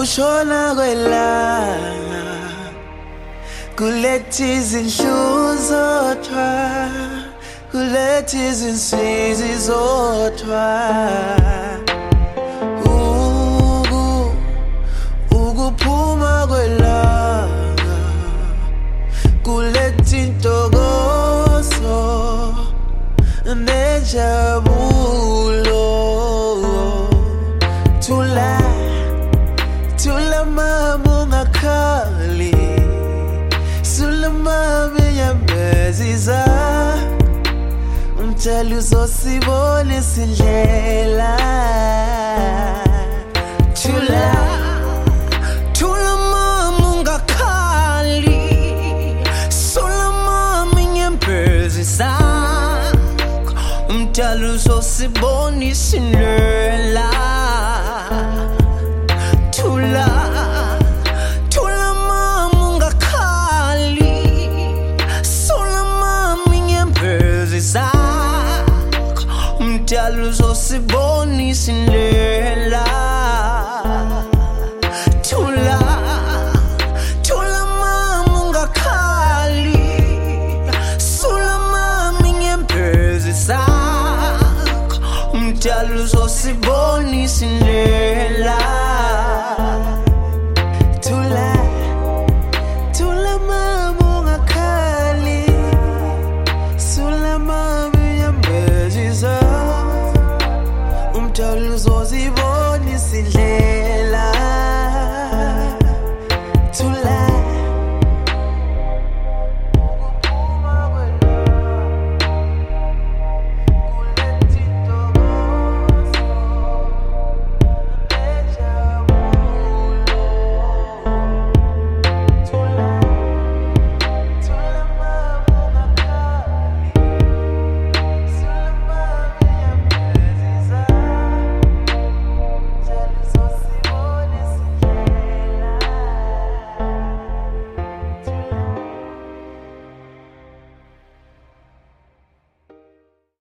ukushona kwelanga kuletha izinhlu zodwa, kuletha izinsizwa zodwa. Ukuphuma kwelanga kuletha intokozo nenjabulo. Thula mama ungakhali, sula mama iyamezisa, umtshela uzosibonisa indlela. Thula mama ungakhali, sula mama iyamezisa, umtshela uzosibonisa indlela. Thula mama ungakhali, sula mama iyamezisa, umtshela uzosibonisa indlela. Thula mama ungakhali, sula mama iyamezisa, umtshela uzosibonisa indlela. Thula mama ungakhali, sula mama iyamezisa, umtshela uzosibonisa indlela.